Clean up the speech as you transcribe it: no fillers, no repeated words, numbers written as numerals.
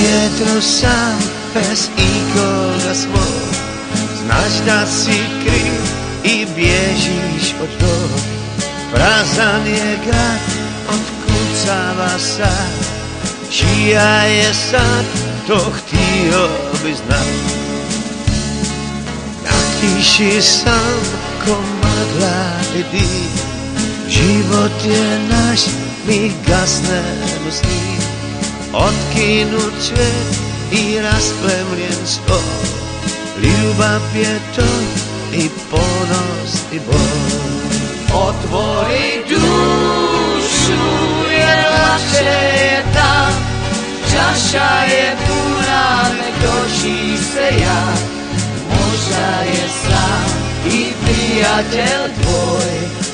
vjetru sam, bez ikoga svog. Znaš da si kriv i bježiš od tog. Prazan je grad, otkucava sad. Čija je sad, to htio bi znat. Na kiši sam ko magla i dim. Život je naš, mi gasnemo s njim. Otkinut cvijet i rasplemljen sto. Ljubav je to i ponos i bol. Otvori dušu jer lakše je tam. Čaša je puna, nek doći se ja. Možda je sam i prijatelj tvoj.